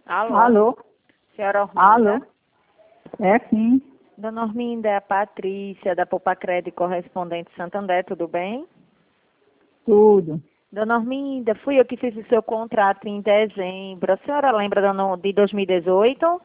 Alô? Alô? Senhora Alô? Orminda? É sim, Dona Orminda, é a Patrícia, da Popacred, correspondente Santander, tudo bem? tudo. Dona Orminda, fui eu que fiz o seu contrato em dezembro. A senhora lembra de 2018?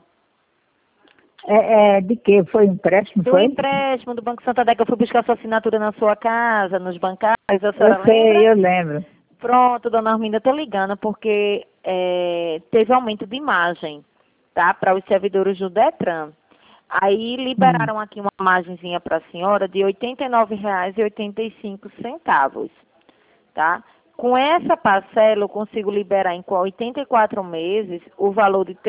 De que? Foi empréstimo, Do foi? empréstimo do Banco Santander, que eu fui buscar sua assinatura na sua casa, nos bancários, a senhora Eu sei, lembra? eu lembro. Pronto, dona Orminda, estou ligando porque teve aumento de imagem, tá? Para os servidores do Detran. Aí Hum. liberaram aqui uma imagenzinha para a senhora de R$ 89,85, tá? Com essa parcela eu consigo liberar em 84 meses o valor de R$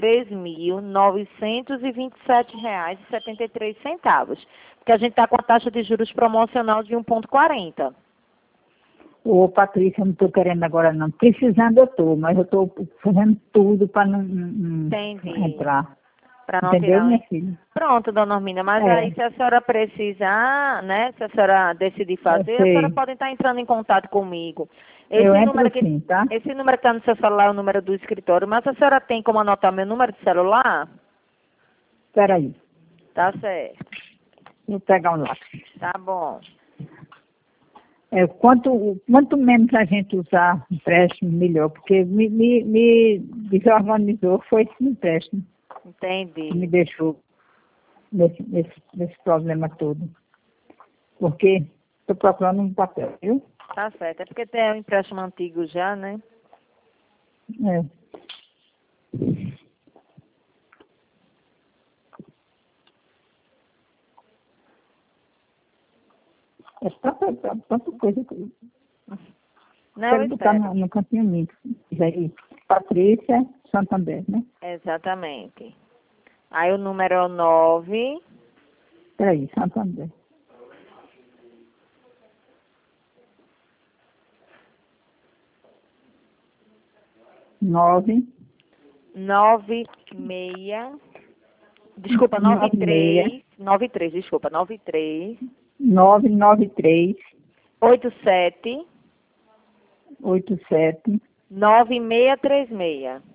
3.927,73, porque a gente está com a taxa de juros promocional de 1,40. Ô, Patrícia, eu não estou querendo agora não. Precisando eu estou, mas eu estou fazendo tudo para não Entendi. entrar. Para não Entendeu, tirar minha o... filha? Pronto, dona Orminda, mas aí É, se a senhora precisar, né, se a senhora decidir eu fazer, a senhora sei. pode estar entrando em contato comigo. Eu Esse número entro aqui, sim, tá? esse número que está no seu celular é o número do escritório, mas a senhora tem como anotar meu número de celular? Espera aí. Tá certo. Vou pegar um lápis. Tá bom. Quanto menos a gente usar empréstimo, melhor, porque me desorganizou foi esse empréstimo que me Entendi. deixou nesse problema todo. Porque estou procurando um papel, viu? Tá certo. É porque tem um empréstimo antigo já, né? É. É tanta coisa que eu Não, eu quero botar espero. no cantinho limpo. Isso aí. Patrícia Santander, né? Exatamente. Aí o número é o 9. Peraí, Santander. 9, 96. Desculpa, 96, 93, desculpa, 93, 993, 87, 87, 9636.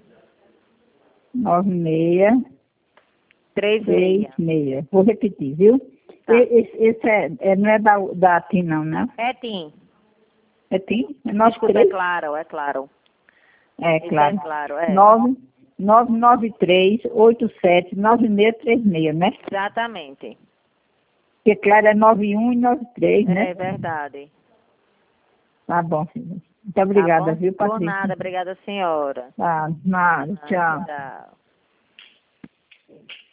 36. 9636. Vou repetir, viu? Tá. Esse não é da TIM, não, né? É TIM. É TIM? É Desculpa, é 93? claro, é claro. É, Esse é claro. claro, é. 993 87 9636, né? Exatamente. Porque, claro, é 91 e 93, né? É verdade. Tá bom, filha. Muito Tá obrigada, bom? viu, Por Patrícia? nada, obrigada, senhora. Tá, nada, Ah, tchau. tchau.